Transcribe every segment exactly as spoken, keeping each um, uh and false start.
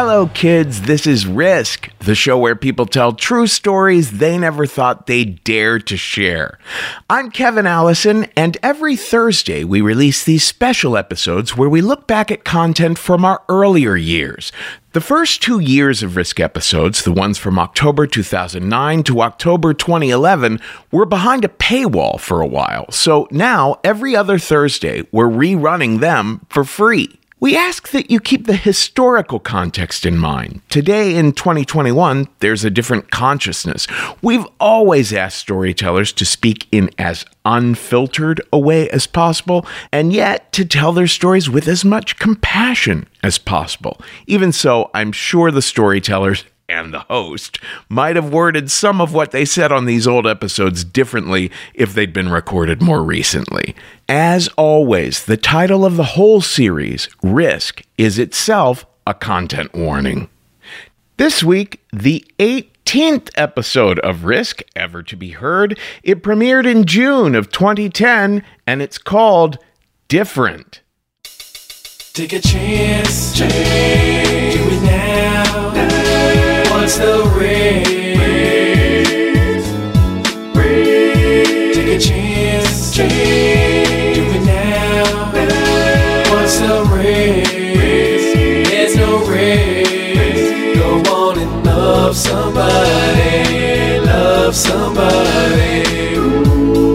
Hello, kids. This is Risk, the show where people tell true stories they never thought they'd dare to share. I'm Kevin Allison, and every Thursday we release these special episodes where we look back at content from our earlier years. The first two years of Risk episodes, the ones from October two thousand nine to October twenty eleven, were behind a paywall for a while. So now, every other Thursday, we're rerunning them for free. We ask that you keep the historical context in mind. Today, in twenty twenty-one, there's a different consciousness. We've always asked storytellers to speak in as unfiltered a way as possible, and yet to tell their stories with as much compassion as possible. Even so, I'm sure the storytellers and the host might have worded some of what they said on these old episodes differently if they'd been recorded more recently. As always, the title of the whole series, Risk, is itself a content warning. This week, the eighteenth episode of Risk ever to be heard. It premiered in June of twenty ten, and it's called Different. Take a chance, chance. Do it now. What's the risk? Risk. Take a chance, chance. Do it now. What's the risk? There's no risk. Go on and love somebody. Love somebody. Ooh.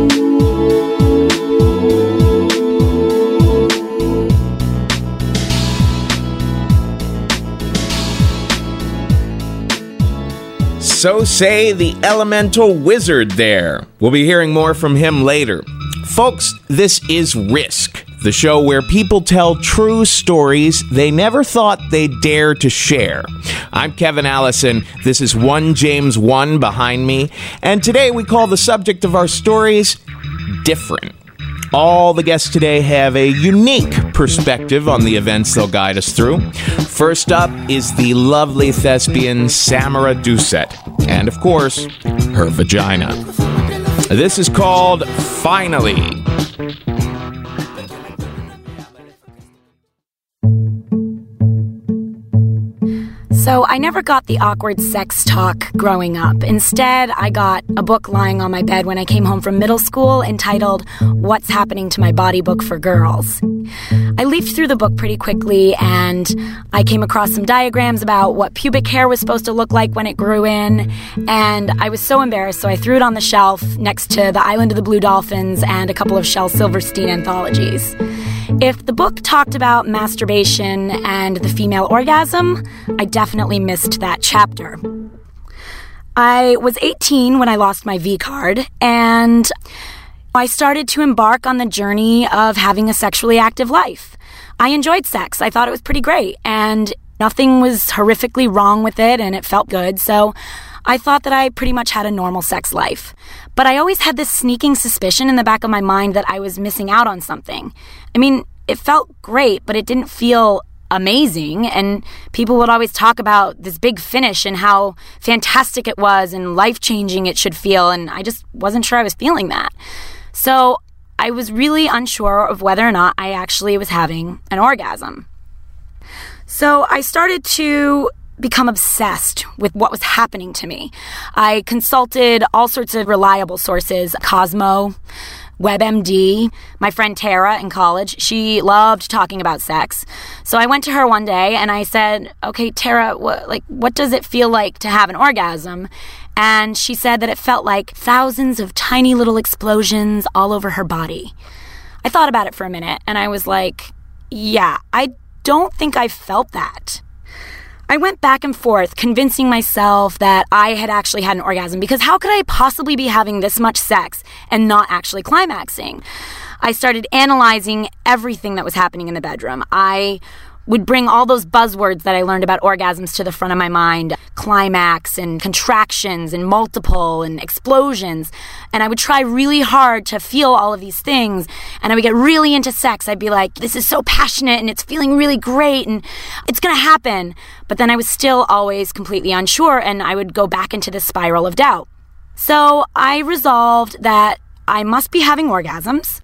So say the elemental wizard there. We'll be hearing more from him later. Folks, this is Risk, the show where people tell true stories they never thought they'd dare to share. I'm Kevin Allison. This is one James one behind me. And today we call the subject of our stories Different. All the guests today have a unique perspective on the events they'll guide us through. First up is the lovely thespian Samara Doucette, and of course, her vagina. This is called Finally. So I never got the awkward sex talk growing up. Instead, I got a book lying on my bed when I came home from middle school entitled What's Happening to My Body Book for Girls. I leafed through the book pretty quickly, and I came across some diagrams about what pubic hair was supposed to look like when it grew in, and I was so embarrassed, so I threw it on the shelf next to The Island of the Blue Dolphins and a couple of Shel Silverstein anthologies. If the book talked about masturbation and the female orgasm, I definitely missed that chapter. I was eighteen when I lost my V-card, and I started to embark on the journey of having a sexually active life. I enjoyed sex. I thought it was pretty great, and nothing was horrifically wrong with it, and it felt good, so I thought that I pretty much had a normal sex life. But I always had this sneaking suspicion in the back of my mind that I was missing out on something. I mean, it felt great, but it didn't feel amazing, and people would always talk about this big finish and how fantastic it was and life-changing it should feel, and I just wasn't sure I was feeling that. So I was really unsure of whether or not I actually was having an orgasm. So I started to become obsessed with what was happening to me. I consulted all sorts of reliable sources, Cosmo, WebMD, my friend Tara in college. She loved talking about sex. So I went to her one day and I said, okay, Tara, what, like, what does it feel like to have an orgasm? And she said that it felt like thousands of tiny little explosions all over her body. I thought about it for a minute and I was like, yeah, I don't think I felt that. I went back and forth convincing myself that I had actually had an orgasm, because how could I possibly be having this much sex and not actually climaxing? I started analyzing everything that was happening in the bedroom. I would bring all those buzzwords that I learned about orgasms to the front of my mind, climax and contractions and multiple and explosions. And I would try really hard to feel all of these things. And I would get really into sex. I'd be like, this is so passionate and it's feeling really great and it's going to happen. But then I was still always completely unsure, and I would go back into this spiral of doubt. So I resolved that I must be having orgasms,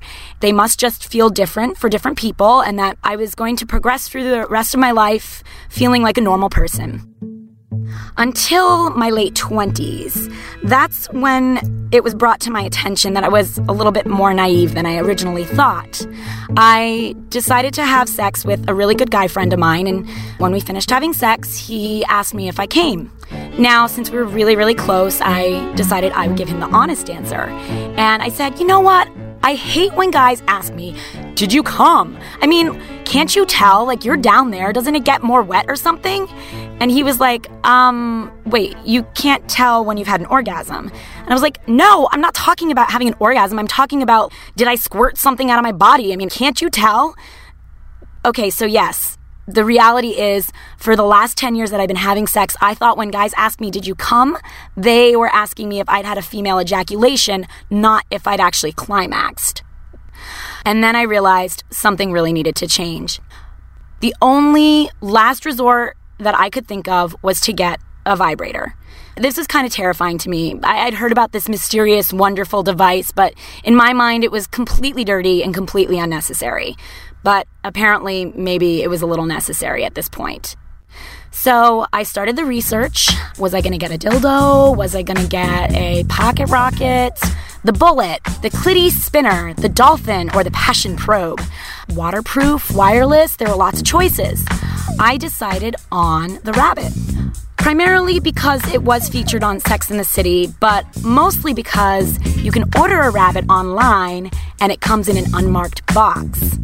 they must just feel different for different people, and that I was going to progress through the rest of my life feeling like a normal person. Until my late twenties, that's when it was brought to my attention that I was a little bit more naive than I originally thought. I decided to have sex with a really good guy friend of mine, and when we finished having sex, he asked me if I came. Now, since we were really, really close, I decided I would give him the honest answer. And I said, you know what? I hate when guys ask me, did you come? I mean, can't you tell? Like, you're down there. Doesn't it get more wet or something? And he was like, um, wait, you can't tell when you've had an orgasm. And I was like, no, I'm not talking about having an orgasm. I'm talking about, did I squirt something out of my body? I mean, can't you tell? Okay, so yes, the reality is, for the last ten years that I've been having sex, I thought when guys asked me, did you come? They were asking me if I'd had a female ejaculation, not if I'd actually climaxed. And then I realized something really needed to change. The only last resort that I could think of was to get a vibrator. This was kind of terrifying to me. I- I'd heard about this mysterious, wonderful device, but in my mind, it was completely dirty and completely unnecessary. But apparently, maybe it was a little necessary at this point. So I started the research. Was I going to get a dildo? Was I going to get a pocket rocket? The bullet, the Clitty spinner, the dolphin, or the passion probe? Waterproof, wireless, there were lots of choices. I decided on the rabbit. Primarily because it was featured on Sex and the City, but mostly because you can order a rabbit online and it comes in an unmarked box.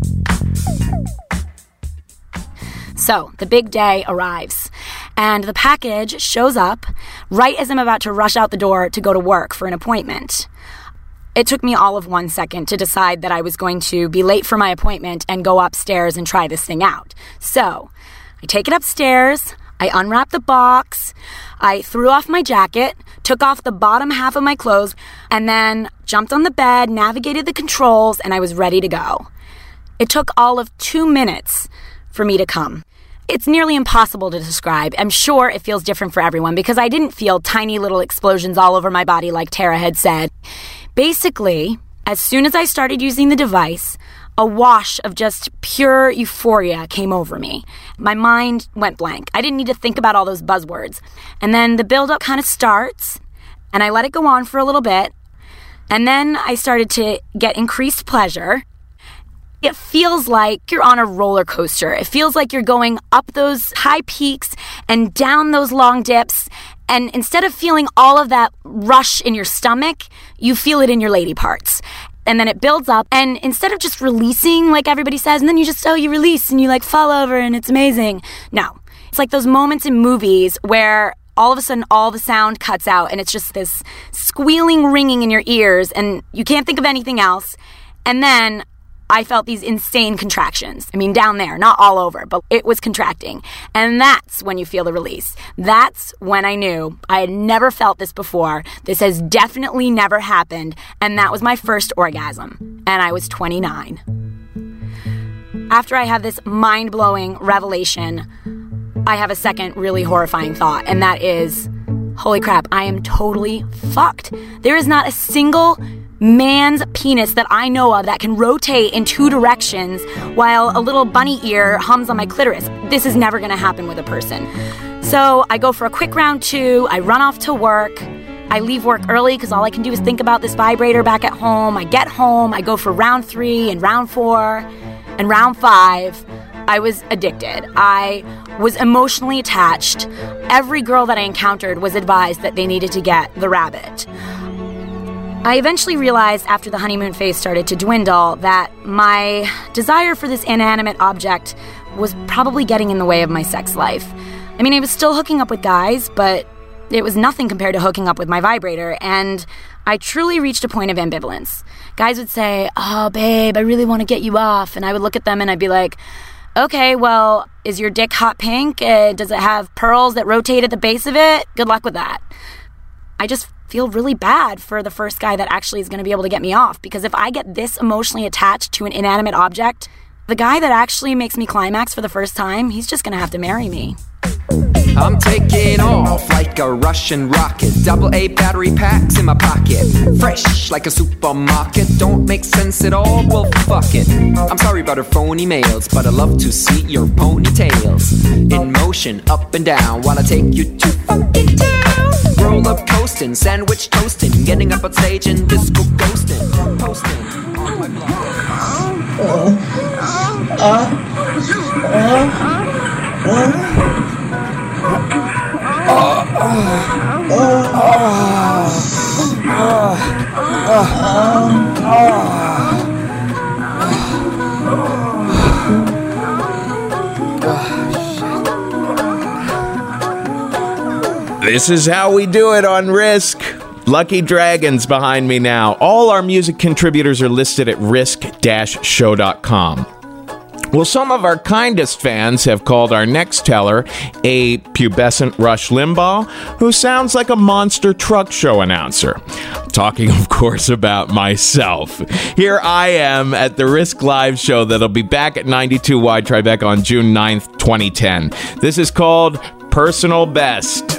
So, the big day arrives, and the package shows up right as I'm about to rush out the door to go to work for an appointment. It took me all of one second to decide that I was going to be late for my appointment and go upstairs and try this thing out. So, I take it upstairs, I unwrap the box, I threw off my jacket, took off the bottom half of my clothes, and then jumped on the bed, navigated the controls, and I was ready to go. It took all of two minutes for me to come. It's nearly impossible to describe. I'm sure it feels different for everyone because I didn't feel tiny little explosions all over my body like Tara had said. Basically, as soon as I started using the device, a wash of just pure euphoria came over me. My mind went blank. I didn't need to think about all those buzzwords. And then the buildup kind of starts, and I let it go on for a little bit. And then I started to get increased pleasure. It feels like you're on a roller coaster. It feels like you're going up those high peaks and down those long dips. And instead of feeling all of that rush in your stomach, you feel it in your lady parts. And then it builds up. And instead of just releasing, like everybody says, and then you just, oh, you release and you like fall over and it's amazing. No. It's like those moments in movies where all of a sudden all the sound cuts out and it's just this squealing, ringing in your ears and you can't think of anything else. And then I felt these insane contractions. I mean, down there, not all over, but it was contracting. And that's when you feel the release. That's when I knew I had never felt this before. This has definitely never happened. And that was my first orgasm. And I was twenty-nine. After I have this mind-blowing revelation, I have a second really horrifying thought, and that is, holy crap, I am totally fucked. There is not a single man's penis that I know of that can rotate in two directions while a little bunny ear hums on my clitoris. This is never going to happen with a person. So I go for a quick round two. I run off to work. I leave work early because all I can do is think about this vibrator back at home. I get home. I go for round three and round four and round five. I was addicted. I was emotionally attached. Every girl that I encountered was advised that they needed to get the rabbit. I eventually realized after the honeymoon phase started to dwindle that my desire for this inanimate object was probably getting in the way of my sex life. I mean, I was still hooking up with guys, but it was nothing compared to hooking up with my vibrator, and I truly reached a point of ambivalence. Guys would say, oh, babe, I really want to get you off, and I would look at them and I'd be like, okay, well, is your dick hot pink? Uh, does it have pearls that rotate at the base of it? Good luck with that. I just feel really bad for the first guy that actually is going to be able to get me off, because if I get this emotionally attached to an inanimate object, the guy that actually makes me climax for the first time, he's just going to have to marry me. I'm taking off like a Russian rocket. Double A battery packs in my pocket. Fresh like a supermarket. Don't make sense at all, well fuck it. I'm sorry about her phony mails, but I love to see your ponytails in motion, up and down, while I take you to funky town. Roll up coasting, sandwich toasting, getting up on stage and disco ghosting, posting on my blog. Uh, uh, This is how we do it on Risk. Lucky Dragon's behind me now. All our music contributors are listed at risk dash show dot com. Well, some of our kindest fans have called our next teller a pubescent Rush Limbaugh who sounds like a monster truck show announcer. Talking, of course, about myself. Here I am at the Risk Live show that'll be back at ninety-two Y Tribeca on June ninth, twenty ten. This is called Personal Best.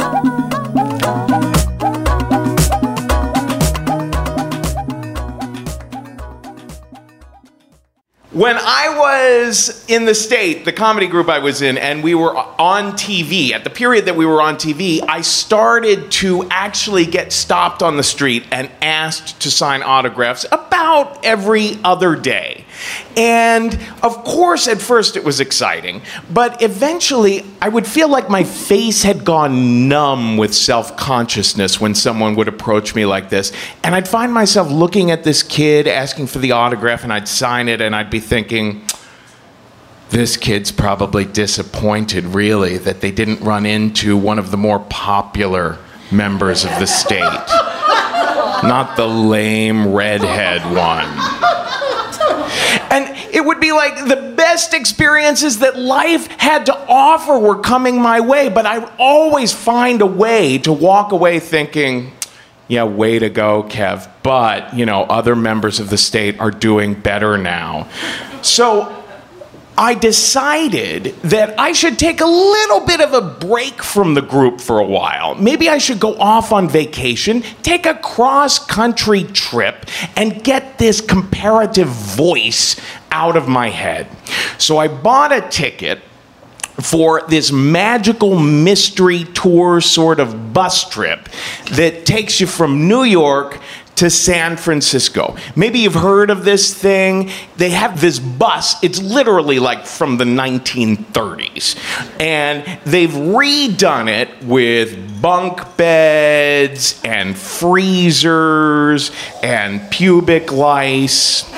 When I was in the state, the comedy group I was in, and we were on T V, at the period that we were on T V, I started to actually get stopped on the street and asked to sign autographs about every other day. And of course, at first it was exciting, but eventually I would feel like my face had gone numb with self-consciousness when someone would approach me like this. And I'd find myself looking at this kid asking for the autograph, and I'd sign it, and I'd be thinking, this kid's probably disappointed, really, that they didn't run into one of the more popular members of the state. Not the lame redhead one. And it would be like the best experiences that life had to offer were coming my way, but I would always find a way to walk away thinking, yeah, way to go, Kev. But, you know, other members of the state are doing better now. So I decided that I should take a little bit of a break from the group for a while. Maybe I should go off on vacation, take a cross-country trip, and get this comparative voice out of my head. So I bought a ticket for this magical mystery tour sort of bus trip that takes you from New York to San Francisco. Maybe you've heard of this thing. They have this bus. It's literally like from the nineteen thirties. And they've redone it with bunk beds and freezers and pubic lice.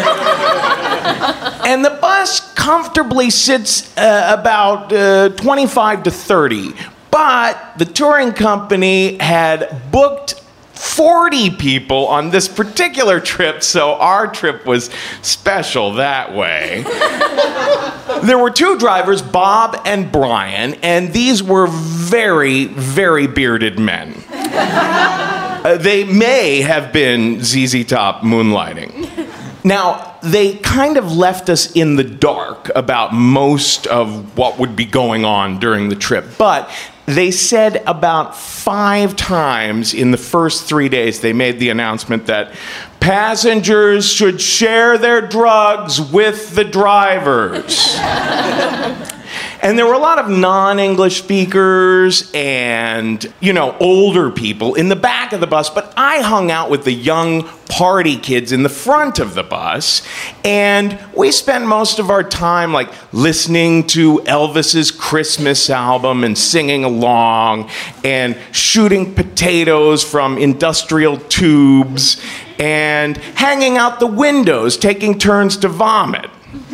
And the bus comfortably sits uh, about uh, twenty-five to thirty. But the touring company had booked forty people on this particular trip, so our trip was special that way. There were two drivers, Bob and Brian, and these were very, very bearded men. Uh, they may have been Z Z Top moonlighting. Now, they kind of left us in the dark about most of what would be going on during the trip, but they said about five times in the first three days they made the announcement that passengers should share their drugs with the drivers. And there were a lot of non-English speakers and, you know, older people in the back of the bus, but I hung out with the young party kids in the front of the bus, and we spent most of our time, like, listening to Elvis's Christmas album and singing along and shooting potatoes from industrial tubes and hanging out the windows, taking turns to vomit.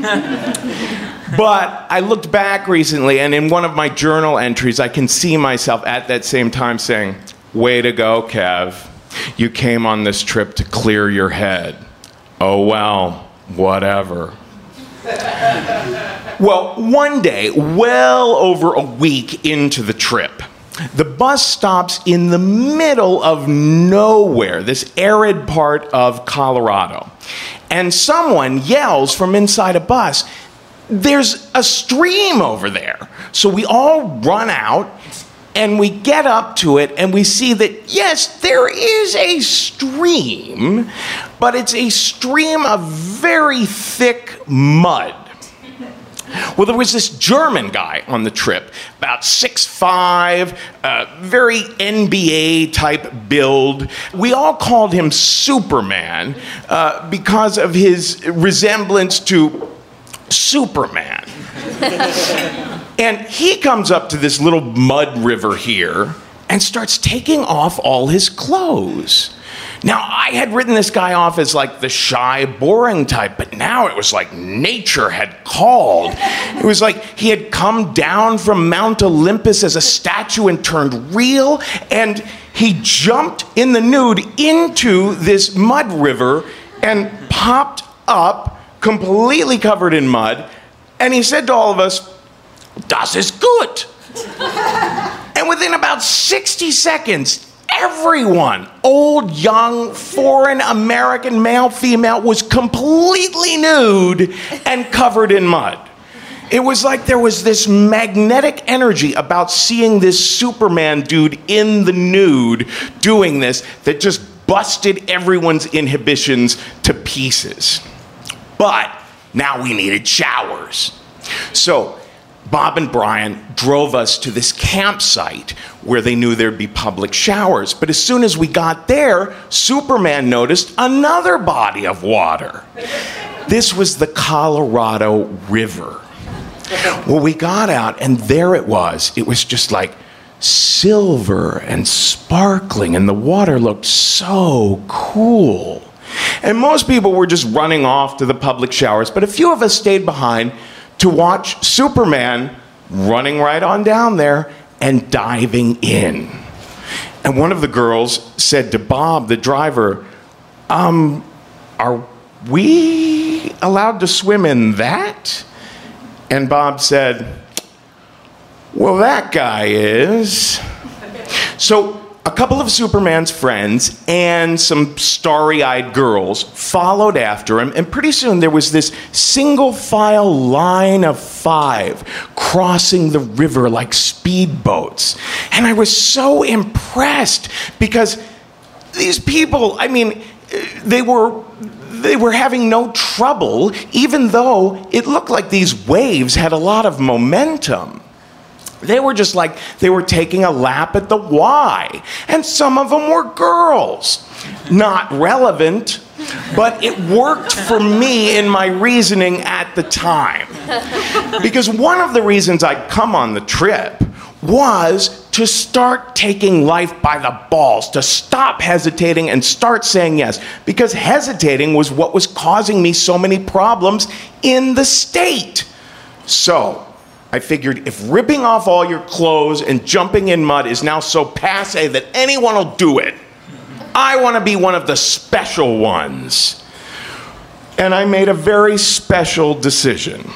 But I looked back recently, and in one of my journal entries, I can see myself at that same time saying, way to go, Kev. You came on this trip to clear your head. Oh, well, whatever. Well, one day, well over a week into the trip, the bus stops in the middle of nowhere, this arid part of Colorado. And someone yells from inside a bus, there's a stream over there. So we all run out, and we get up to it, and we see that, yes, there is a stream, but it's a stream of very thick mud. Well, there was this German guy on the trip, about six foot five, uh, very N B A type build. We all called him Superman uh, because of his resemblance to Superman. And he comes up to this little mud river here and starts taking off all his clothes. Now, I had written this guy off as like the shy, boring type, but now it was like nature had called. It was like he had come down from Mount Olympus as a statue and turned real, and he jumped in the nude into this mud river and popped up completely covered in mud, and he said to all of us, "Das ist gut." And within about sixty seconds, everyone, old, young, foreign, American, male, female, was completely nude and covered in mud. It was like there was this magnetic energy about seeing this Superman dude in the nude doing this that just busted everyone's inhibitions to pieces. But now we needed showers. So Bob and Brian drove us to this campsite where they knew there'd be public showers. But as soon as we got there, Superman noticed another body of water. This was the Colorado River. Well, we got out, and there it was. It was just like silver and sparkling, and the water looked so cool. And most people were just running off to the public showers, but a few of us stayed behind to watch Superman running right on down there and diving in. And one of the girls said to Bob, the driver, um, are we allowed to swim in that? And Bob said, well, that guy is. So a couple of Superman's friends and some starry-eyed girls followed after him, and pretty soon there was this single-file line of five crossing the river like speedboats. And I was so impressed because these people, I mean, they were they were having no trouble, even though it looked like these waves had a lot of momentum. They were just like, they were taking a lap at the Y. And some of them were girls. Not relevant, but it worked for me in my reasoning at the time. Because one of the reasons I'd come on the trip was to start taking life by the balls, to stop hesitating and start saying yes. Because hesitating was what was causing me so many problems in the state. So I figured if ripping off all your clothes and jumping in mud is now so passé that anyone will do it, I want to be one of the special ones. And I made a very special decision.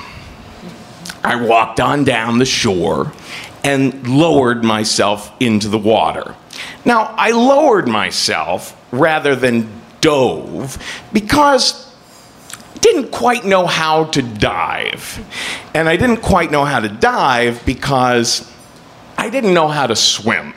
I walked on down the shore and lowered myself into the water. Now, I lowered myself rather than dove because didn't quite know how to dive. And I didn't quite know how to dive because I didn't know how to swim.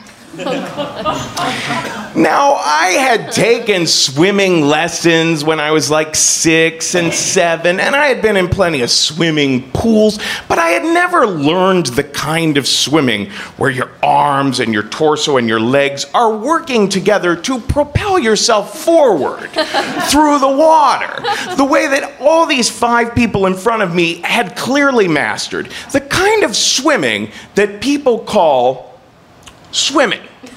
Now, I had taken swimming lessons when I was like six and seven, and I had been in plenty of swimming pools, but I had never learned the kind of swimming where your arms and your torso and your legs are working together to propel yourself forward through the water, the way that all these five people in front of me had clearly mastered, the kind of swimming that people call swimming.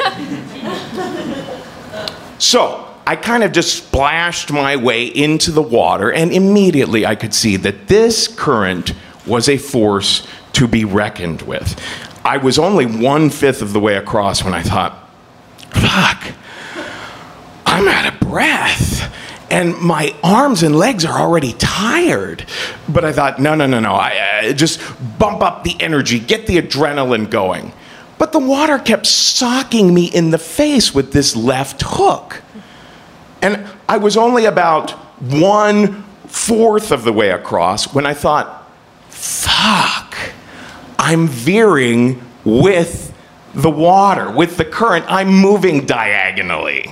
So I kind of just splashed my way into the water, and immediately I could see that this current was a force to be reckoned with. I was only one-fifth of the way across when I thought, fuck, I'm out of breath. And my arms and legs are already tired. But I thought, no, no, no, no, I, uh, just bump up the energy, get the adrenaline going. But the water kept socking me in the face with this left hook. And I was only about one-fourth of the way across when I thought, fuck, I'm veering with the water, with the current. I'm moving diagonally.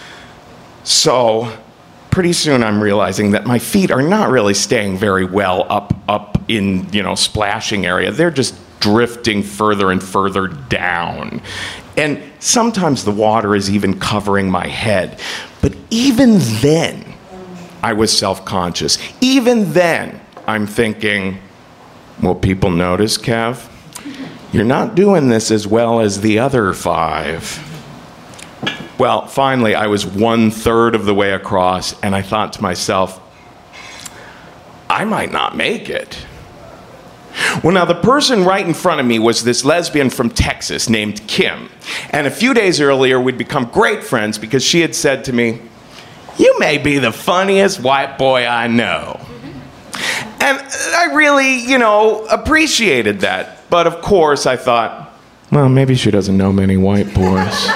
So pretty soon I'm realizing that my feet are not really staying very well up, up in, you know, splashing area. They're just drifting further and further down. And sometimes the water is even covering my head. But even then, I was self-conscious. Even then, I'm thinking, will people notice, Kev? You're not doing this as well as the other five. Well, finally, I was one third of the way across, and I thought to myself, I might not make it. Well, now, the person right in front of me was this lesbian from Texas named Kim. And a few days earlier, we'd become great friends because she had said to me, "You may be the funniest white boy I know." And I really, you know, appreciated that. But of course, I thought, well, maybe she doesn't know many white boys.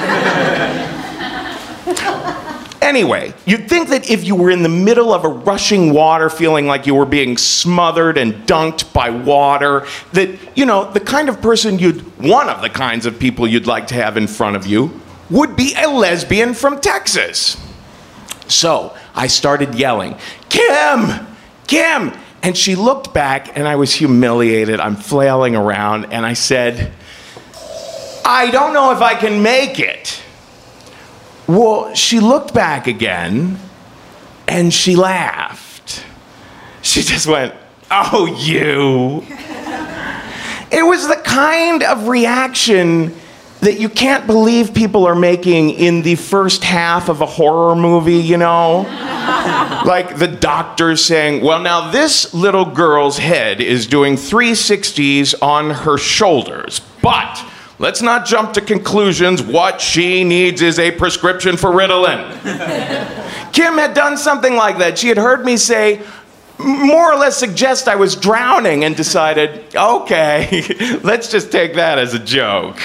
Anyway, you'd think that if you were in the middle of a rushing water feeling like you were being smothered and dunked by water, that, you know, the kind of person you'd, one of the kinds of people you'd like to have in front of you would be a lesbian from Texas. So I started yelling, "Kim! Kim!" And she looked back, and I was humiliated. I'm flailing around, and I said, "I don't know if I can make it." Well, she looked back again, and she laughed. She just went, "Oh, you." It was the kind of reaction that you can't believe people are making in the first half of a horror movie, you know? Like the doctor saying, "Well, now this little girl's head is doing three sixties on her shoulders, but let's not jump to conclusions. What she needs is a prescription for Ritalin." Kim had done something like that. She had heard me say, more or less suggest I was drowning, and decided, okay, let's just take that as a joke.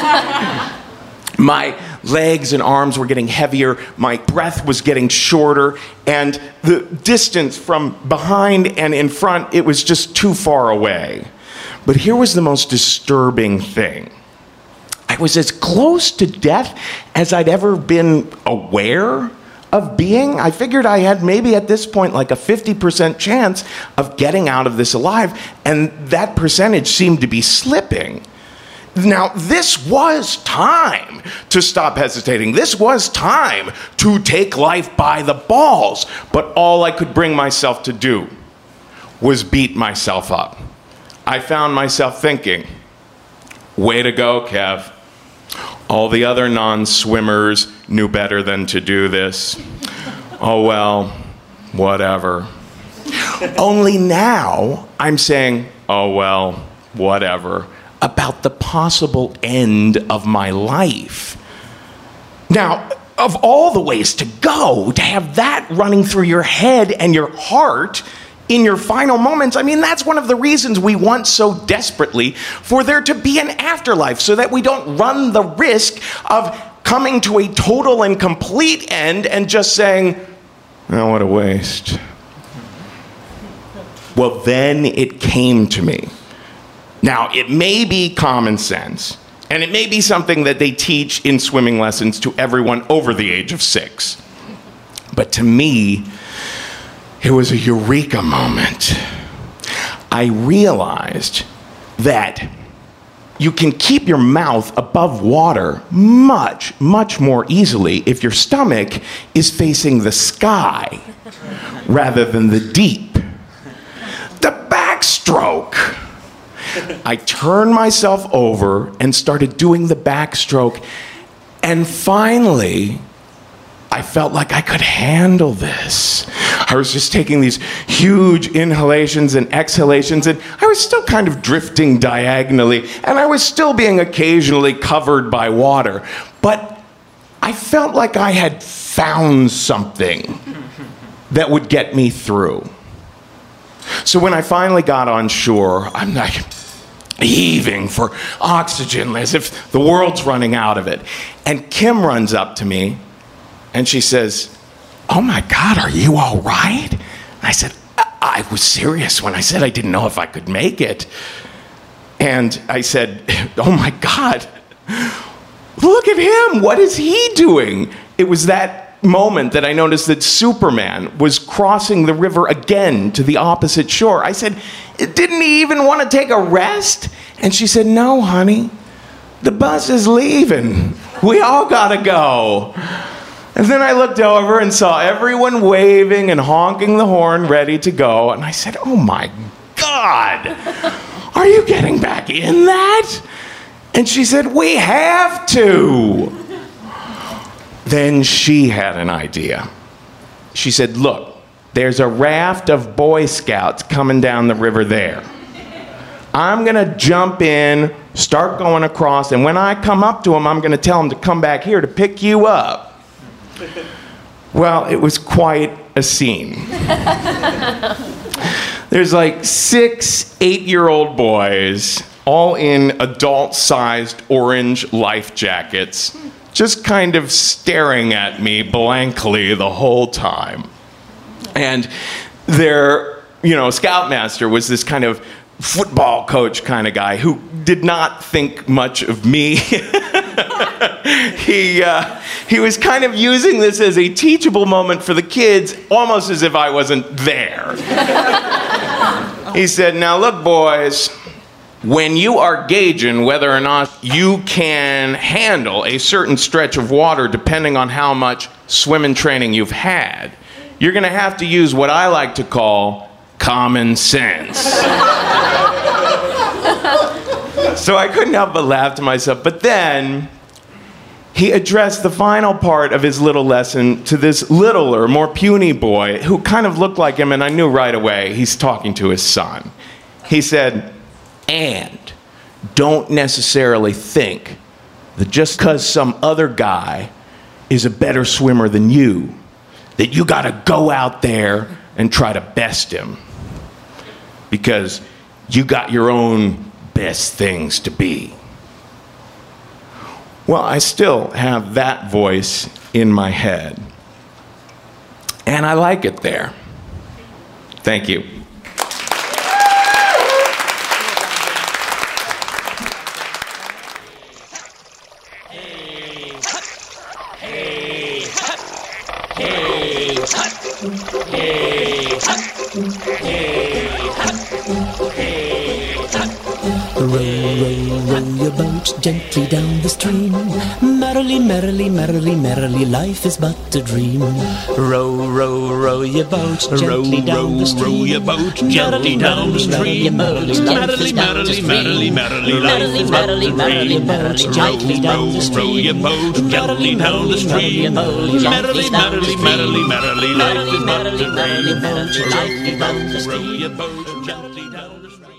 My legs and arms were getting heavier, my breath was getting shorter, and the distance from behind and in front, it was just too far away. But here was the most disturbing thing. I was as close to death as I'd ever been aware of being. I figured I had maybe at this point like a fifty percent chance of getting out of this alive, and that percentage seemed to be slipping. Now, this was time to stop hesitating. This was time to take life by the balls. But all I could bring myself to do was beat myself up. I found myself thinking, way to go, Kev. All the other non-swimmers knew better than to do this. Oh, well, whatever. Only now I'm saying, oh, well, whatever, about the possible end of my life. Now, of all the ways to go, to have that running through your head and your heart in your final moments, I mean, that's one of the reasons we want so desperately for there to be an afterlife, so that we don't run the risk of coming to a total and complete end and just saying, oh, what a waste. Well, then it came to me. Now, it may be common sense, and it may be something that they teach in swimming lessons to everyone over the age of six. But to me, it was a eureka moment. I realized that you can keep your mouth above water much, much more easily if your stomach is facing the sky rather than the deep. The backstroke. I turned myself over and started doing the backstroke, and finally, I felt like I could handle this. I was just taking these huge inhalations and exhalations, and I was still kind of drifting diagonally, and I was still being occasionally covered by water. But I felt like I had found something that would get me through. So when I finally got on shore, I'm like heaving for oxygen as if the world's running out of it. And Kim runs up to me, and she says, "Oh my God, are you all right?" And I said, I was serious when I said I didn't know if I could make it. And I said, oh my God, look at him. What is he doing? It was that moment that I noticed that Superman was crossing the river again to the opposite shore. I said, didn't he even want to take a rest? And she said, no, honey, the bus is leaving. We all gotta go. And then I looked over and saw everyone waving and honking the horn, ready to go. And I said, oh my God, are you getting back in that? And she said, we have to. Then she had an idea. She said, look, there's a raft of Boy Scouts coming down the river there. I'm gonna jump in, start going across, and when I come up to them, I'm gonna tell them to come back here to pick you up. Well, it was quite a scene. There's like six eight-year-old boys, all in adult-sized orange life jackets, just kind of staring at me blankly the whole time. And their, you know, scoutmaster was this kind of football coach kind of guy who did not think much of me. he uh, he was kind of using this as a teachable moment for the kids, almost as if I wasn't there. He said, now look, boys, when you are gauging whether or not you can handle a certain stretch of water depending on how much swimming training you've had, you're going to have to use what I like to call common sense. So I couldn't help but laugh to myself. But then he addressed the final part of his little lesson to this littler, more puny boy who kind of looked like him, and I knew right away he's talking to his son. He said, and don't necessarily think that just because some other guy is a better swimmer than you, that you got to go out there and try to best him. Because you got your own best things to be. Well, I still have that voice in my head. And I like it there. Thank you. Row, row, row your boat gently down the stream. Merrily, merrily, merrily, merrily, life is but a dream. Row, row, row your boat gently down the stream. Row your boat gently down the stream. Merrily, merrily, merrily, merrily, merrily, life is but a dream. Gently down the stream. Row your boat gently down the stream. Merrily, merrily, merrily, merrily, life is but a dream. Row your boat gently down the stream.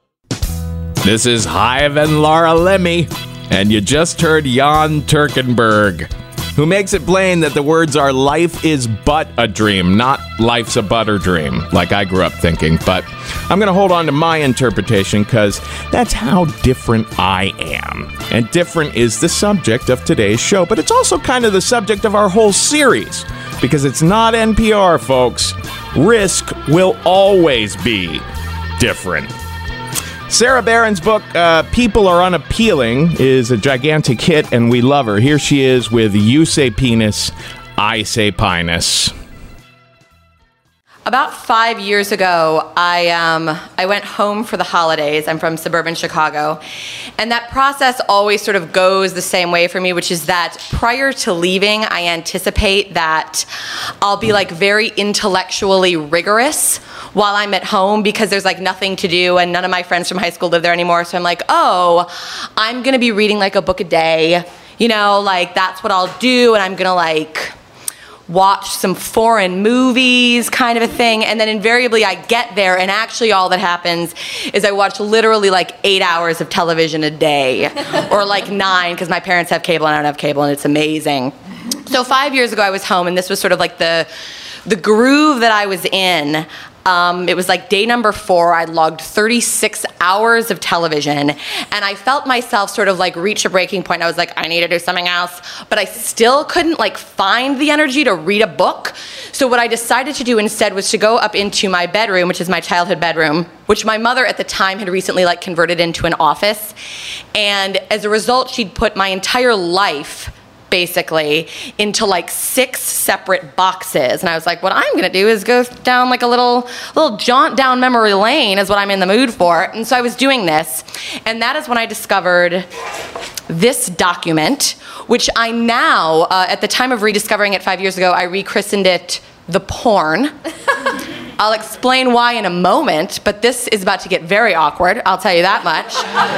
This is Hive and Laura Lemmy, and you just heard Jan Turkenberg, who makes it plain that the words are life is but a dream, not life's a butter dream, like I grew up thinking. But I'm going to hold on to my interpretation because that's how different I am. And different is the subject of today's show, but it's also kind of the subject of our whole series, because it's not N P R, folks. Risk will always be different. Sarah Barron's book, uh, People Are Unappealing, is a gigantic hit, and we love her. Here she is with You Say Penis, I Say Pinus. About five years ago, I um, I went home for the holidays. I'm from suburban Chicago. And that process always sort of goes the same way for me, which is that prior to leaving, I anticipate that I'll be like very intellectually rigorous while I'm at home because there's like nothing to do and none of my friends from high school live there anymore. So I'm like, oh, I'm gonna be reading like a book a day. You know, like that's what I'll do, and I'm gonna like watch some foreign movies kind of a thing. And then invariably I get there and actually all that happens is I watch literally like eight hours of television a day or like nine because my parents have cable and I don't have cable, and it's amazing. So five years ago I was home, and this was sort of like the the groove that I was in, Um, it was like day number four. I logged thirty-six hours of television, and I felt myself sort of like reach a breaking point. I was like, I need to do something else, but I still couldn't like find the energy to read a book. So what I decided to do instead was to go up into my bedroom, which is my childhood bedroom, which my mother at the time had recently like converted into an office. And as a result, she'd put my entire life basically into like six separate boxes. And I was like, what I'm gonna do is go down like a little little jaunt down memory lane is what I'm in the mood for. And so I was doing this, and that is when I discovered this document, which I now, uh, at the time of rediscovering it five years ago, I rechristened it The Porn. I'll explain why in a moment, but this is about to get very awkward, I'll tell you that much.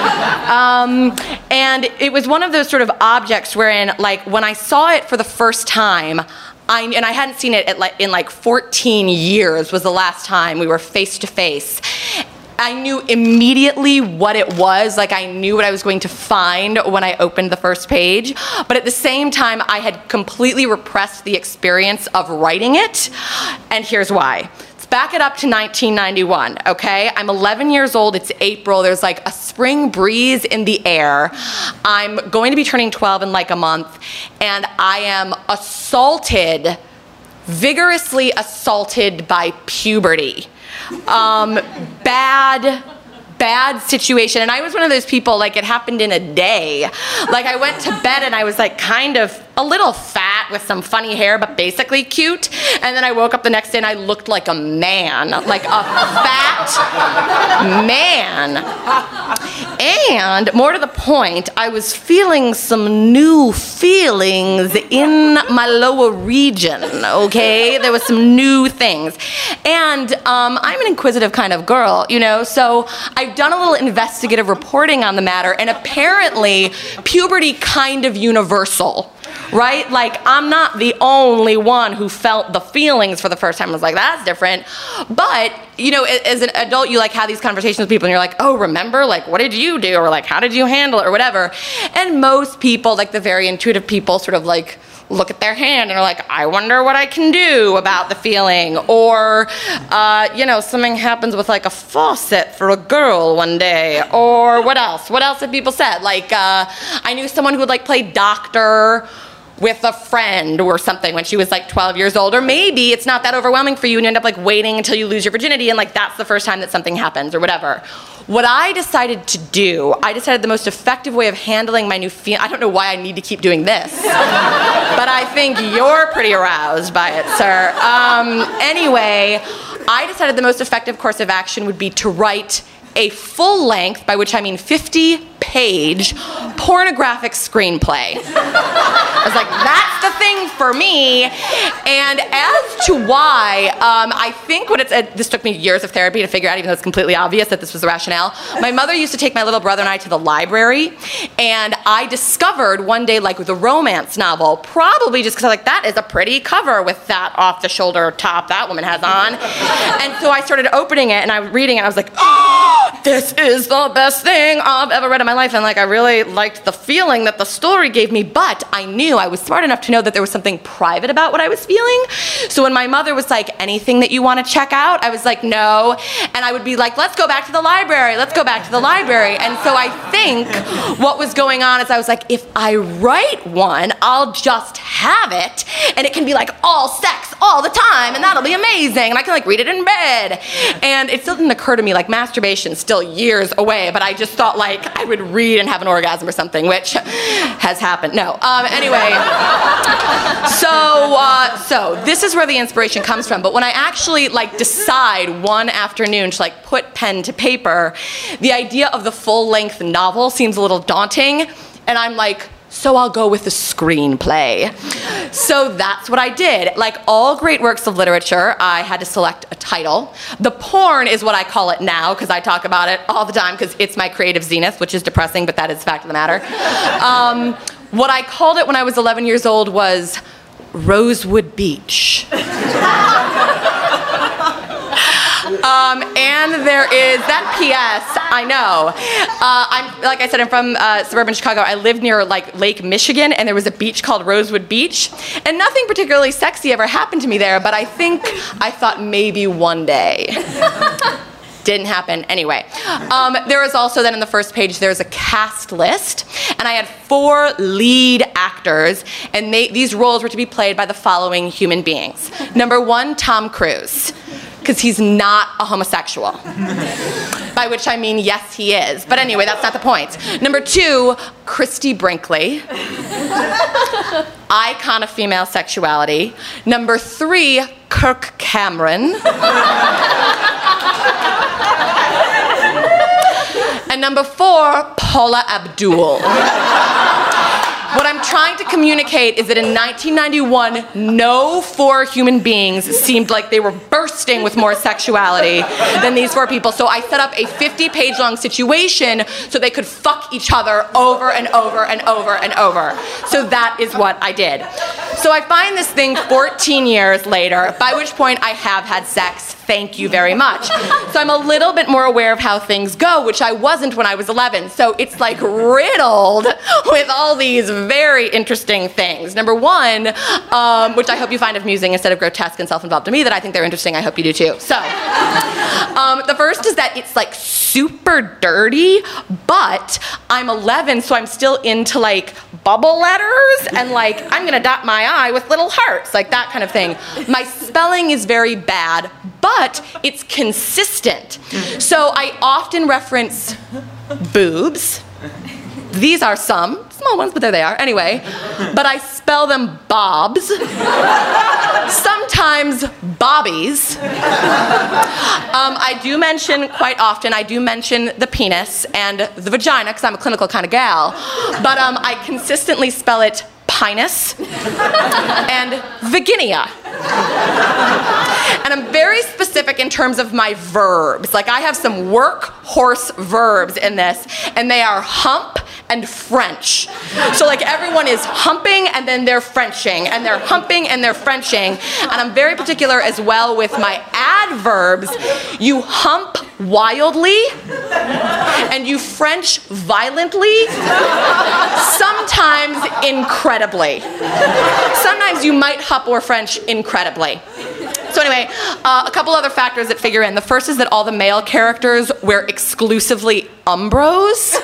Um, and it was one of those sort of objects wherein, like, when I saw it for the first time, I, and I hadn't seen it at like, in like fourteen years was the last time we were face to face. I knew immediately what it was, like I knew what I was going to find when I opened the first page, but at the same time I had completely repressed the experience of writing it, and here's why. Let's back it up to nineteen ninety-one, okay? I'm eleven years old, it's April, there's like a spring breeze in the air. I'm going to be turning twelve in like a month, and I am assaulted, vigorously assaulted by puberty. Um, bad, bad situation. And I was one of those people, like it happened in a day. Like I went to bed and I was like kind of a little fat with some funny hair, but basically cute. And then I woke up the next day and I looked like a man, like a fat man. And more to the point, I was feeling some new feelings in my lower region, okay? There was some new things. And um, I'm an inquisitive kind of girl, you know, so I've done a little investigative reporting on the matter, and apparently puberty kind of universal. Right? Like, I'm not the only one who felt the feelings for the first time. I was like, that's different. But, you know, as an adult, you like have these conversations with people and you're like, oh, remember? Like, what did you do? Or like, how did you handle it? Or whatever. And most people, like the very intuitive people, sort of like look at their hand and are like, I wonder what I can do about the feeling. Or, uh, you know, something happens with like a faucet for a girl one day. Or what else? What else have people said? Like, uh, I knew someone who would like play doctor with a friend or something when she was like twelve years old. Or maybe it's not that overwhelming for you and you end up like waiting until you lose your virginity and like that's the first time that something happens or whatever. What I decided to do, I decided the most effective way of handling my new feel, I don't know why I need to keep doing this, but I think you're pretty aroused by it, sir. Um, anyway, I decided the most effective course of action would be to write a full length, by which I mean fifty page pornographic screenplay. I was like, that's the thing for me. And as to why, um, I think what it's, uh, this took me years of therapy to figure out, even though it's completely obvious that this was the rationale. My mother used to take my little brother and I to the library, and I discovered one day like the romance novel, probably just because I was like, that is a pretty cover with that off-the-shoulder top that woman has on. And so I started opening it and I was reading it and I was like, oh, this is the best thing I've ever read in my life. And like, I really liked the feeling that the story gave me, but I knew I was smart enough to know that there was something private about what I was feeling. So when my mother was like, anything that you want to check out? I was like, no. And I would be like, let's go back to the library. Let's go back to the library. And so I think what was going on is I was like, if I write one, I'll just have it. And it can be like all sex all the time. And that'll be amazing. And I can like read it in bed. And it still didn't occur to me, like masturbation still years away, but I just thought like I would read and have an orgasm or something, which has happened. No. Um, anyway, so uh, so this is where the inspiration comes from. But when I actually like decide one afternoon to like put pen to paper, the idea of the full-length novel seems a little daunting, and I'm like, so I'll go with the screenplay. So that's what I did. Like all great works of literature, I had to select a title. The Porn is what I call it now, because I talk about it all the time, because it's my creative zenith, which is depressing, but that is the fact of the matter. Um, what I called it when I was eleven years old was Rosewood Beach. Um, Um, and there is that P S. I know. Uh, I'm like I said, I'm from uh, suburban Chicago. I lived near like Lake Michigan, and there was a beach called Rosewood Beach, and nothing particularly sexy ever happened to me there. But I think I thought maybe one day. Didn't happen. Anyway, um, there is also then in the first page, there's a cast list, and I had four lead actors, and they, these roles were to be played by the following human beings. Number one, Tom Cruise, because he's not a homosexual. By which I mean, yes, he is. But anyway, that's not the point. Number two, Christy Brinkley, icon of female sexuality. Number three, Kirk Cameron. And number four, Paula Abdul. What I'm trying to communicate is that in nineteen ninety-one, no four human beings seemed like they were bursting with more sexuality than these four people. So I set up a fifty-page long situation so they could fuck each other over and over and over and over. So that is what I did. So I find this thing fourteen years later, by which point I have had sex. Thank you very much. So I'm a little bit more aware of how things go, which I wasn't when I was eleven. So it's like riddled with all these very interesting things. Number one, um, which I hope you find amusing instead of grotesque and self-involved to me, that I think they're interesting. I hope you do too. So um, the first is that it's like super dirty, but I'm eleven, so I'm still into like bubble letters and like I'm gonna dot my I with little hearts, like that kind of thing. My spelling is very bad, but it's consistent. So I often reference boobs. These are some, small ones, but there they are. Anyway, but I spell them bobs, sometimes bobbies. Um, I do mention quite often, I do mention the penis and the vagina, because I'm a clinical kind of gal, but um, I consistently spell it pinus and vaginia. And I'm very specific in terms of my verbs. Like I have some workhorse verbs in this, and they are hump and French. So like everyone is humping and then they're Frenching, and they're humping and they're Frenching. And I'm very particular as well with my adverbs. You hump wildly and you French violently, sometimes incredibly. Sometimes you might hump or French incredibly. So anyway, uh, a couple other factors that figure in. The first is that all the male characters wear exclusively Umbros.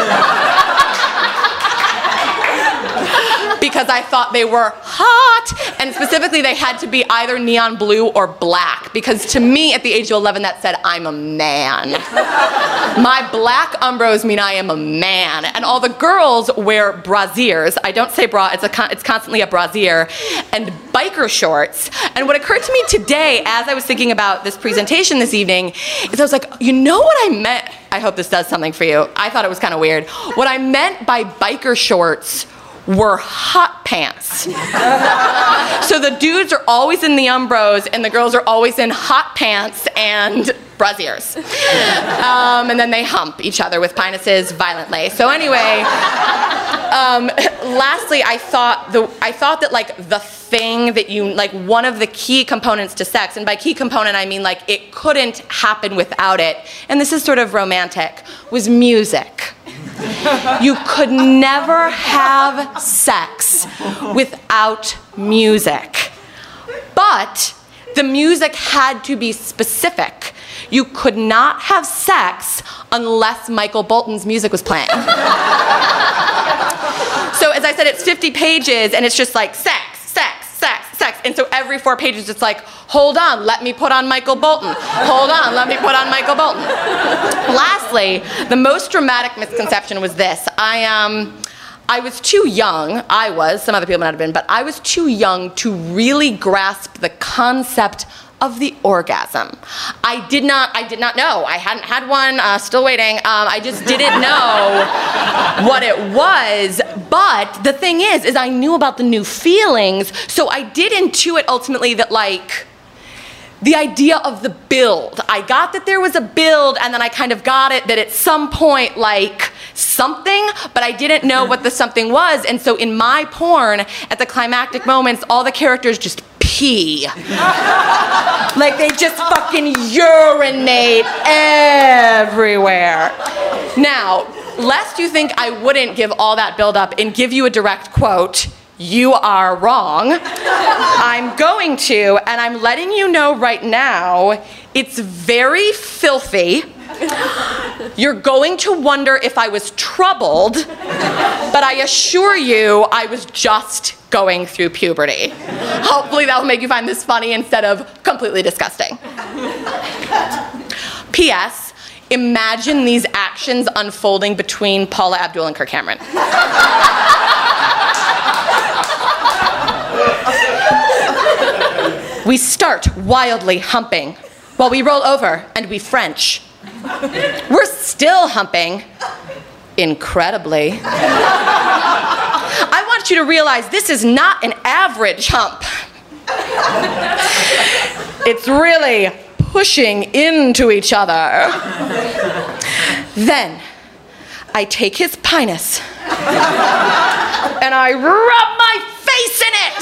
Because I thought they were hot, and specifically they had to be either neon blue or black, because to me at the age of eleven that said I'm a man. My black Umbros mean I am a man, and all the girls wear brasiers. I don't say bra, it's, a con- it's constantly a brassiere, and biker shorts. And what occurred to me today as I was thinking about this presentation this evening is I was like, you know what I meant? I hope this does something for you. I thought it was kind of weird. What I meant by biker shorts were hot pants. So the dudes are always in the Umbros and the girls are always in hot pants and brasiers. Um, and then they hump each other with penises violently. So anyway, um, lastly, I thought the I thought that like the thing that you, like one of the key components to sex, and by key component I mean like it couldn't happen without it, and this is sort of romantic, was music. You could never have sex without music. But the music had to be specific. You could not have sex unless Michael Bolton's music was playing. So as I said, it's fifty pages and it's just like sex, sex, sex, sex. And so every four pages it's like, hold on, let me put on Michael Bolton. Hold on, let me put on Michael Bolton. Lastly, the most dramatic misconception was this. I um, I was too young, I was, some other people might have been, but I was too young to really grasp the concept of the orgasm. I did not, I did not know. I hadn't had one, uh, still waiting. Um, I just didn't know what it was. But the thing is, is I knew about the new feelings, so I did intuit ultimately that like, the idea of the build. I got that there was a build, and then I kind of got it that at some point, like, something, but I didn't know what the something was, and so in my porn, at the climactic moments, all the characters just pee. Like they just fucking urinate everywhere. Now, lest you think I wouldn't give all that build-up and give you a direct quote, you are wrong. I'm going to, and I'm letting you know right now, it's very filthy. You're going to wonder if I was troubled, but I assure you I was just going through puberty. Hopefully that will make you find this funny instead of completely disgusting. P S. Imagine these actions unfolding between Paula Abdul and Kirk Cameron. We start wildly humping while we roll over and we French. We're still humping, incredibly. I want you to realize this is not an average hump. It's really pushing into each other. Then I take his penis and I rub my face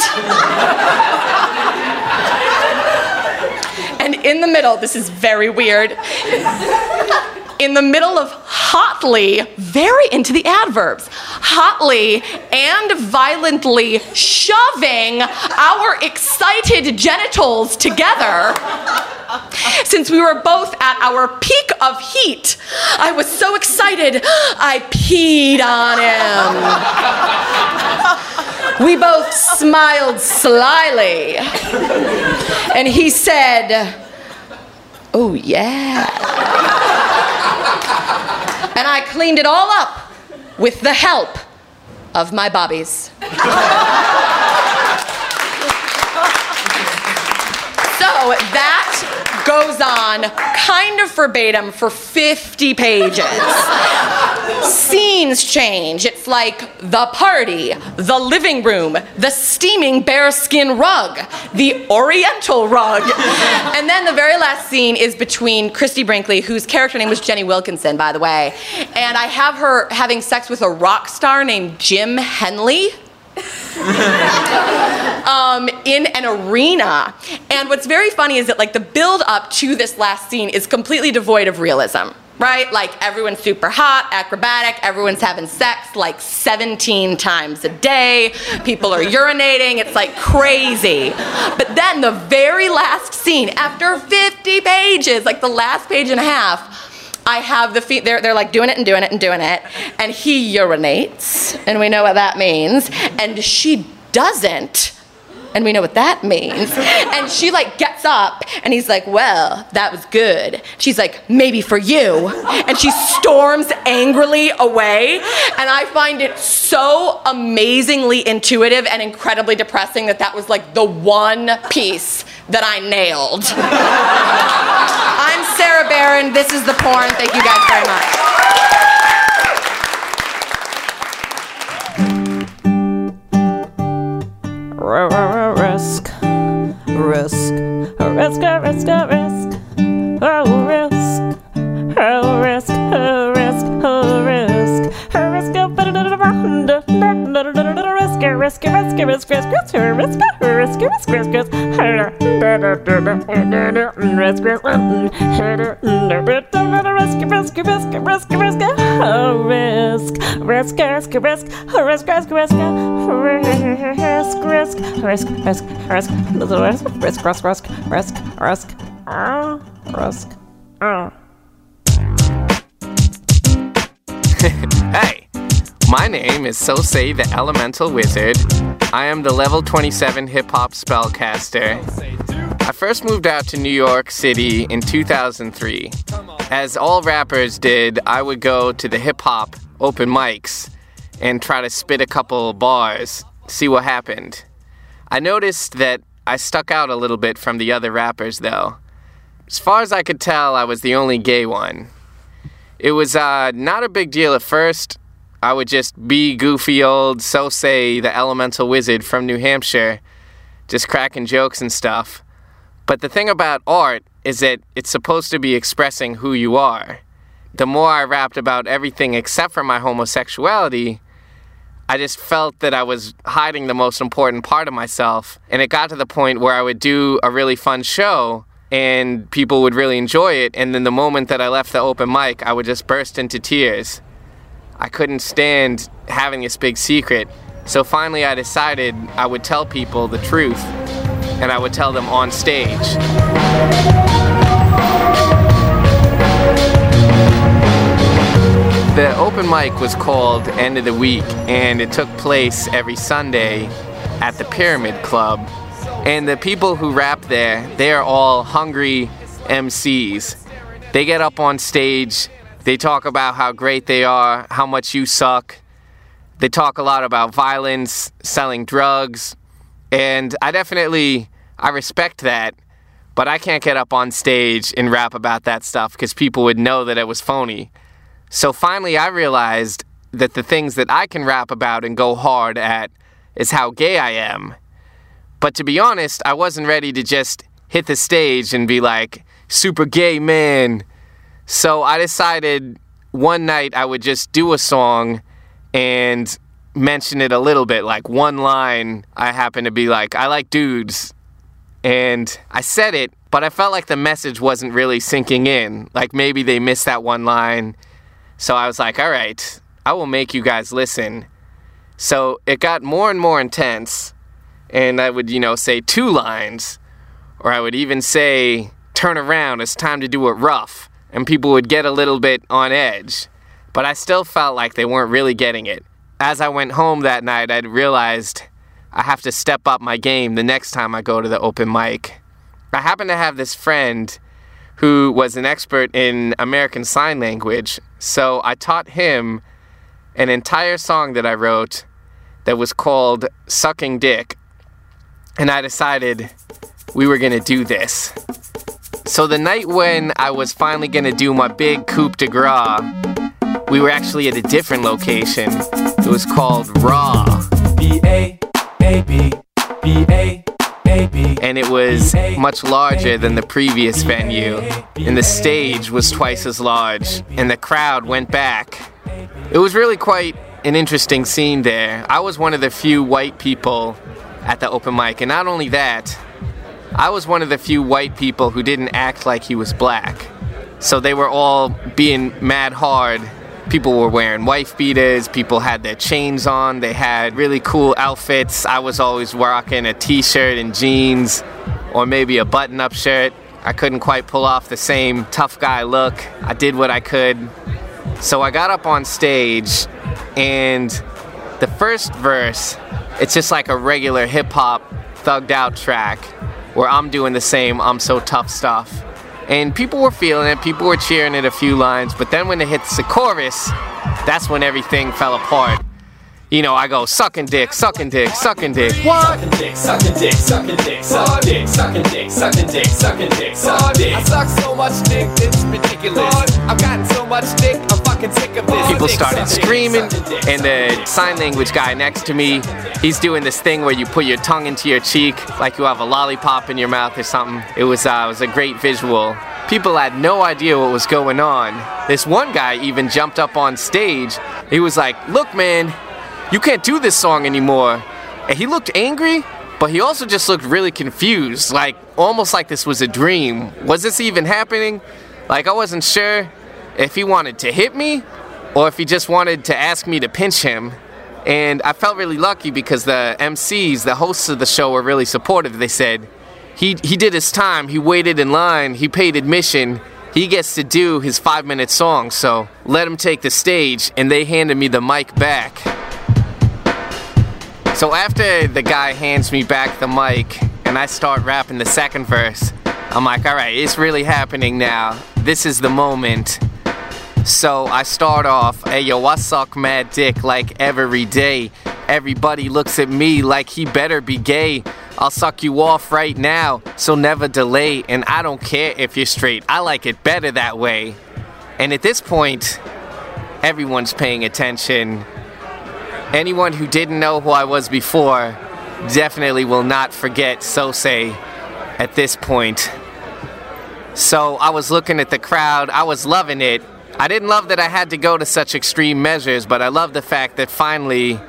in it. And in the middle, this is very weird, in the middle of hotly, very into the adverbs, hotly and violently shoving our excited genitals together, since we were both at our peak of heat, I was so excited, I peed on him. We both smiled slyly, and he said, "Oh yeah." And I cleaned it all up with the help of my bobbies. So that goes on kind of verbatim for fifty pages. Scenes change. It's like the party, the living room, the steaming bearskin rug, the oriental rug. And then the very last scene is between Christy Brinkley, whose character name was Jenny Wilkinson, by the way, and I have her having sex with a rock star named Jim Henley. um, in an arena. And what's very funny is that like the build up to this last scene is completely devoid of realism, right? Like everyone's super hot, acrobatic, everyone's having sex like seventeen times a day, people are urinating, it's like crazy. But then the very last scene, after fifty pages, like the last page and a half, I have the feet, they're, they're like doing it and doing it and doing it, and he urinates, and we know what that means, and she doesn't, and we know what that means, and she like gets up, and he's like, "Well, that was good." She's like, "Maybe for you," and she storms angrily away, and I find it so amazingly intuitive and incredibly depressing that that was like the one piece that I nailed. I'm Sarah Barron. This is The Porn. Thank you guys very much. Risk, risk, risk, risk, risk, oh risk, oh risk, oh risk, oh risk, oh risk, risk, risk, risk, risk, risk, risk, risk, risk, risk, risk, risk, risk, Hey, my name is Sosei the Elemental Wizard. I am the level twenty-seven hip-hop spellcaster. I first moved out to New York City in two thousand three. As all rappers did, I would go to the hip-hop open mics and try to spit a couple bars, see what happened. I noticed that I stuck out a little bit from the other rappers, though. As far as I could tell, I was the only gay one. It was uh, not a big deal at first. I would just be goofy old Sosei the Elemental Wizard from New Hampshire, just cracking jokes and stuff. But the thing about art is that it's supposed to be expressing who you are. The more I rapped about everything except for my homosexuality, I just felt that I was hiding the most important part of myself. And it got to the point where I would do a really fun show and people would really enjoy it. And then the moment that I left the open mic, I would just burst into tears. I couldn't stand having this big secret. So finally I decided I would tell people the truth, and I would tell them on stage. The open mic was called End of the Week, and it took place every Sunday at the Pyramid Club. And the people who rap there, they are all hungry M Cs. They get up on stage, they talk about how great they are, how much you suck. They talk a lot about violence, selling drugs, and I definitely, I respect that, but I can't get up on stage and rap about that stuff because people would know that it was phony. So finally I realized that the things that I can rap about and go hard at is how gay I am. But to be honest, I wasn't ready to just hit the stage and be like, super gay man. So I decided one night I would just do a song and mention it a little bit, like one line. I happened to be like, I like dudes. And I said it, but I felt like the message wasn't really sinking in. Like maybe they missed that one line. So I was like, all right, I will make you guys listen. So it got more and more intense. And I would, you know, say two lines. Or I would even say, turn around, it's time to do it rough. And people would get a little bit on edge. But I still felt like they weren't really getting it. As I went home that night, I realized I have to step up my game the next time I go to the open mic. I happen to have this friend who was an expert in American Sign Language. So I taught him an entire song that I wrote that was called Sucking Dick. And I decided we were going to do this. So the night when I was finally going to do my big coup de grace, we were actually at a different location. It was called Raw. B A A B B A A B. And it was much larger than the previous venue. And the stage was twice as large. And the crowd went back. It was really quite an interesting scene there. I was one of the few white people at the open mic. And not only that, I was one of the few white people who didn't act like he was black. So they were all being mad hard. People were wearing wife beaters, people had their chains on, they had really cool outfits. I was always rocking a t-shirt and jeans, or maybe a button-up shirt. I couldn't quite pull off the same tough guy look. I did what I could. So I got up on stage, and the first verse, it's just like a regular hip-hop, thugged-out track, where I'm doing the same I'm so tough stuff. And people were feeling it, people were cheering it a few lines, but then when it hits the chorus, that's when everything fell apart. You know, I go, sucking dick, sucking dick, sucking dick. What? Sucking dick, sucking dick, sucking dick, sucking dick, sucking dick, sucking dick, sucking dick, sucking dick. I suck so much dick, it's ridiculous. I've gotten so much dick, I'm fucking sick of this. People started screaming, and the sign language guy next to me, he's doing this thing where you put your tongue into your cheek, like you have a lollipop in your mouth or something. It was, uh, it was a great visual. People had no idea what was going on. This one guy even jumped up on stage. He was like, look, man, you can't do this song anymore. And he looked angry, but he also just looked really confused, like almost like this was a dream. Was this even happening? Like I wasn't sure if he wanted to hit me or if he just wanted to ask me to pinch him. And I felt really lucky because the M Cs, the hosts of the show, were really supportive. They said, he, he did his time, he waited in line, he paid admission, he gets to do his five-minute song, so let him take the stage, and they handed me the mic back. So after the guy hands me back the mic and I start rapping the second verse, I'm like, all right, it's really happening now. This is the moment. So I start off, hey yo, I suck mad dick like every day. Everybody looks at me like he better be gay. I'll suck you off right now, so never delay. And I don't care if you're straight, I like it better that way. And at this point, everyone's paying attention. Anyone who didn't know who I was before definitely will not forget Sosei at this point. So I was looking at the crowd, I was loving it. I didn't love that I had to go to such extreme measures, but I loved the fact that finally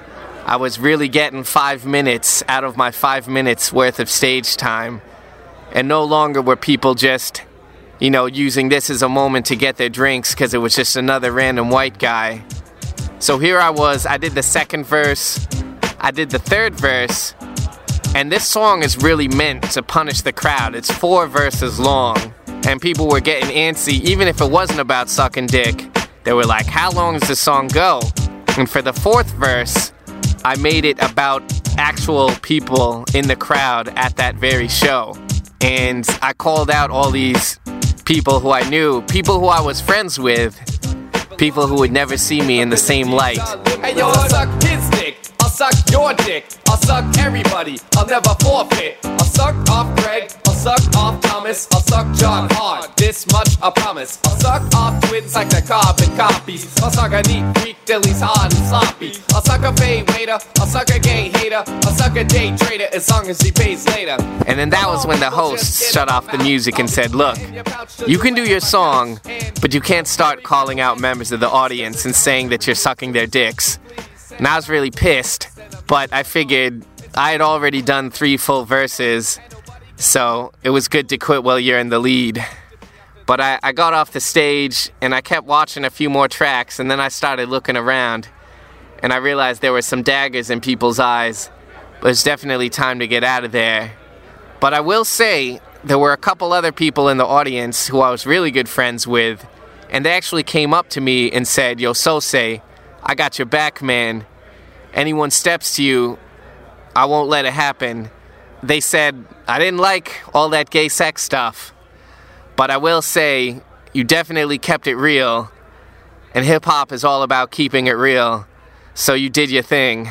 I was really getting five minutes out of my five minutes worth of stage time. And no longer were people just, you know, using this as a moment to get their drinks because it was just another random white guy. So here I was, I did the second verse, I did the third verse, and this song is really meant to punish the crowd. It's four verses long, and people were getting antsy, even if it wasn't about sucking dick. They were like, how long does this song go? And for the fourth verse, I made it about actual people in the crowd at that very show. And I called out all these people who I knew, people who I was friends with, people who would never see me in the same light. Hey yo, I'll suck his dick, I'll suck your dick, I'll suck everybody, I'll never forfeit. I'll suck off Greg, I'll suck off Thomas, I'll suck John Hart, this much I promise. I'll suck off twins like the carbon copies. I'll suck a neat freak till he's hard and sloppy. I'll suck a fade waiter, I'll suck a gay hater, I'll suck a day trader as long as he pays later. And then that was when the host shut off the music and said, look, you can do your song, but you can't start calling out members of the audience and saying that you're sucking their dicks. And I was really pissed, but I figured I had already done three full verses, so it was good to quit while you're in the lead. But I, I got off the stage, and I kept watching a few more tracks, and then I started looking around, and I realized there were some daggers in people's eyes. But it's definitely time to get out of there. But I will say, there were a couple other people in the audience who I was really good friends with, and they actually came up to me and said, yo, Sosei, I got your back, man. Anyone steps to you, I won't let it happen. They said, I didn't like all that gay sex stuff, but I will say, you definitely kept it real, and hip-hop is all about keeping it real, so you did your thing.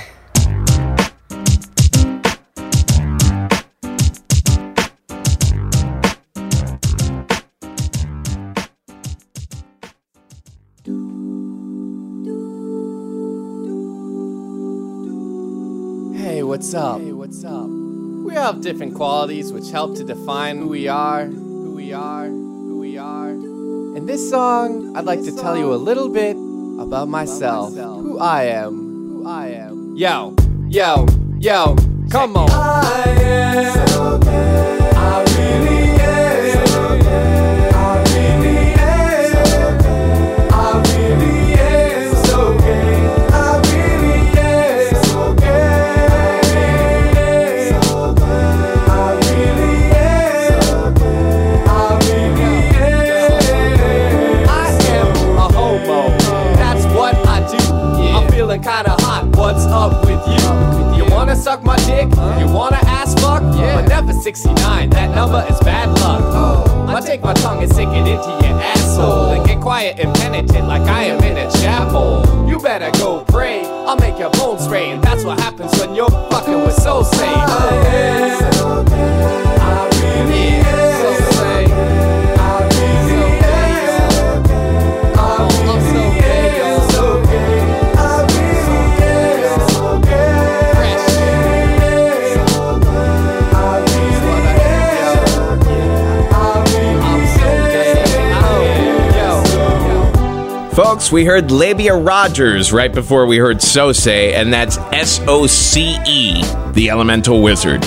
Hey, what's up? Hey, what's up? We have different qualities which help to define who we are, who we are, who we are. In this song, I'd like to tell you a little bit about myself, who I am, who I am. Yo, yo, yo, come on. I am so gay. I really am so gay. I really am so gay. I really am so gay. I really am so gay. Kinda hot, what's up with you? You wanna suck my dick? You wanna ass fuck? But never sixty-nine, that number is bad luck. I take my tongue and sink it into your asshole and get quiet and penitent like I am in a chapel. You better go pray, I'll make your bones stray, and that's what happens when you're fucking with Sosei. I am so gay. I really am so gay. I really am so gay. I'm so gay, I'm so gay. Folks, we heard Labia Rogers right before we heard Sosei, and that's S O C E, the Elemental Wizard.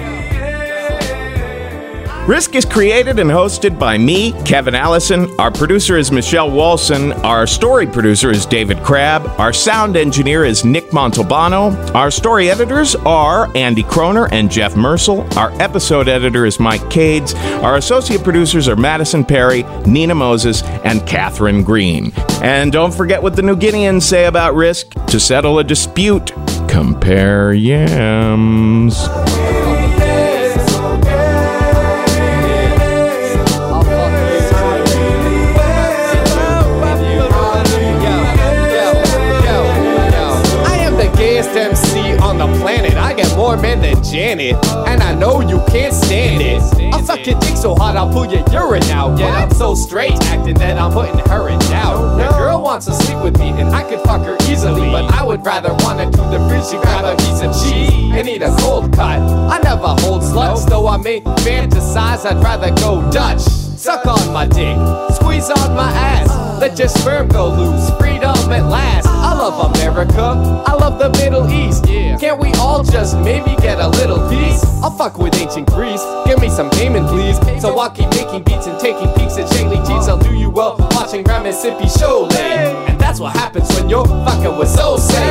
Risk is created and hosted by me, Kevin Allison. Our producer is Michelle Walson. Our story producer is David Crabb. Our sound engineer is Nick Montalbano. Our story editors are Andy Kroner and Jeff Mersel. Our episode editor is Mike Cades. Our associate producers are Madison Perry, Nina Moses, and Catherine Green. And don't forget what the New Guineans say about Risk. To settle a dispute, compare yams. M C on the planet, I get more men than Janet, and I know you can't stand it. I'll suck your dick so hard I'll pull your urine out. Yeah, I'm so straight acting that I'm putting her in doubt. The girl wants to sleep with me and I could fuck her easily, but I would rather wanna do the fridge. She grab a piece of cheese and eat a cold cut. I never hold sluts, though I may fantasize, I'd rather go Dutch. Suck on my dick, squeeze on my ass, let your sperm go loose, freedom at last. I love America, I love the Middle East. Yeah. Can't we all just maybe get a little peace? I'll fuck with ancient Greece, give me some payment please. So I'll keep making beats and taking peeks at Shangli Cheats. I'll do you well watching Grand Mississippi Show late. And that's what happens when you're fucking with so sad.